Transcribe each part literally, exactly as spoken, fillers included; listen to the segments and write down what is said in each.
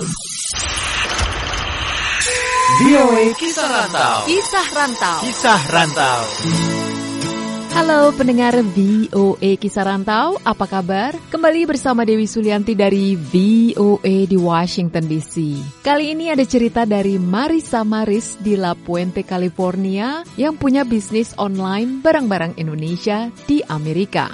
V O A Kisah Rantau. Kisah Rantau. Kisah Rantau. Halo pendengar V O A Kisah Rantau, apa kabar? Kembali bersama Dewi Sulianti dari V O A di Washington D C. Kali ini ada cerita dari Marisa Maris di La Puente, California yang punya bisnis online barang-barang Indonesia di Amerika.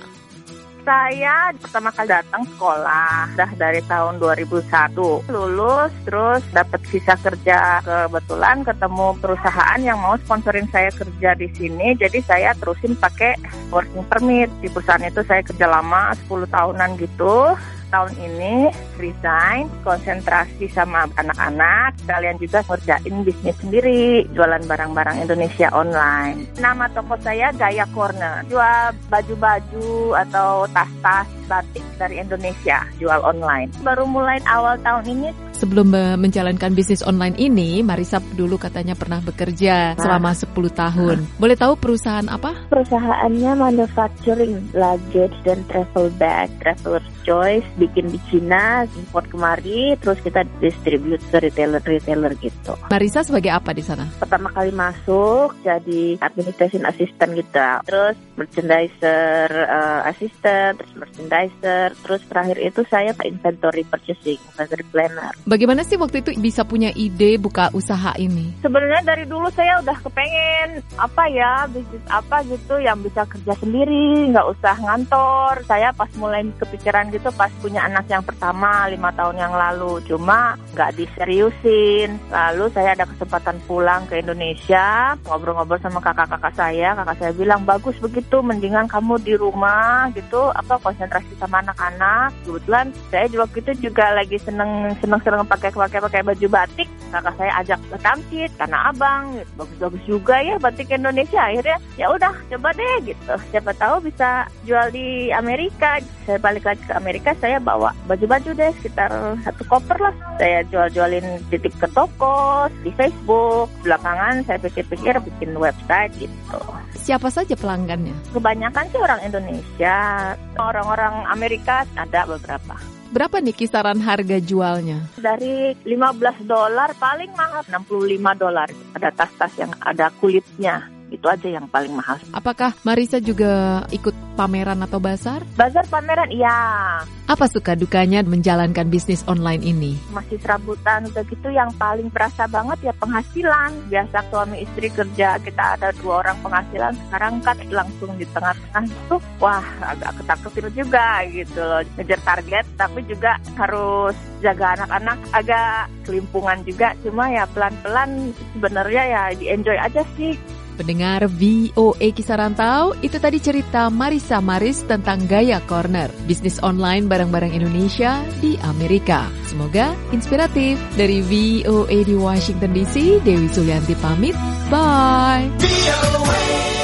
Saya pertama kali datang sekolah, dah dari tahun dua ribu satu. Lulus, terus dapat visa kerja. Kebetulan ketemu perusahaan yang mau sponsorin saya kerja di sini. Jadi saya terusin pakai working permit. Di perusahaan itu saya kerja lama, sepuluh tahunan gitu. Tahun ini resign, konsentrasi sama anak-anak, kalian juga ngerjain bisnis sendiri, jualan barang-barang Indonesia online. Nama toko saya Gaya Corner, jual baju-baju atau tas-tas batik dari Indonesia, jual online. Baru mulai awal tahun ini. Sebelum menjalankan bisnis online ini, Marisa dulu katanya pernah bekerja nah. selama sepuluh tahun. Nah. Boleh tahu perusahaan apa? Perusahaannya manufacturing luggage dan travel bag, Traveler's Choice, bikin di Cina, import kemari, terus kita distribute ke retailer-retailer gitu. Marisa sebagai apa di sana? Pertama kali masuk jadi administration assistant gitu, terus merchandiser uh, assistant, terus merchandiser, terus terakhir itu saya inventory purchasing, inventory planner. Bagaimana sih waktu itu bisa punya ide buka usaha ini? Sebenarnya dari dulu saya udah kepengen apa ya, bisnis apa gitu yang bisa kerja sendiri, nggak usah ngantor. Saya pas mulai kepikiran gitu pas punya anak yang pertama lima tahun yang lalu, cuma nggak diseriusin. Lalu saya ada kesempatan pulang ke Indonesia, ngobrol-ngobrol sama kakak-kakak saya. Kakak saya bilang, bagus begitu, mendingan kamu di rumah gitu, apa konsentrasi sama anak-anak. Kebetulan saya juga waktu itu juga lagi seneng seneng seneng pakai pakai pakai baju batik. Kakak saya ajak ke Tamsit karena abang gitu, bagus-bagus juga ya batik Indonesia. Akhirnya ya udah coba deh gitu, siapa tahu bisa jual di Amerika. Saya balik lagi ke Amerika, saya bawa baju-baju deh sekitar satu koper lah. Saya jual-jualin titip ke toko, di Facebook. Belakangan saya pikir-pikir bikin website gitu. Siapa saja pelanggannya? Kebanyakan sih orang Indonesia, orang-orang Amerika ada beberapa. Berapa nih kisaran harga jualnya? Dari lima belas dolar paling mahal enam puluh lima dolar. Ada tas-tas yang ada kulitnya. Itu aja yang paling mahal. Apakah Marisa juga ikut pameran atau bazar? Bazar pameran, iya. Apa suka dukanya menjalankan bisnis online ini? Masih serabutan, udah gitu yang paling berasa banget ya penghasilan. Biasa suami istri kerja, kita ada dua orang penghasilan. Sekarang kan langsung di tengah-tengah itu, wah agak ketakut juga gitu loh. Ngejar target, tapi juga harus jaga anak-anak, agak kelimpungan juga. Cuma ya pelan-pelan sebenarnya ya di-enjoy aja sih. Pendengar V O A Kisah Rantau, itu tadi cerita Marisa Maris tentang Gaya Corner, bisnis online barang-barang Indonesia di Amerika. Semoga inspiratif. Dari V O A di Washington D C, Dewi Sulianti pamit. Bye. V O A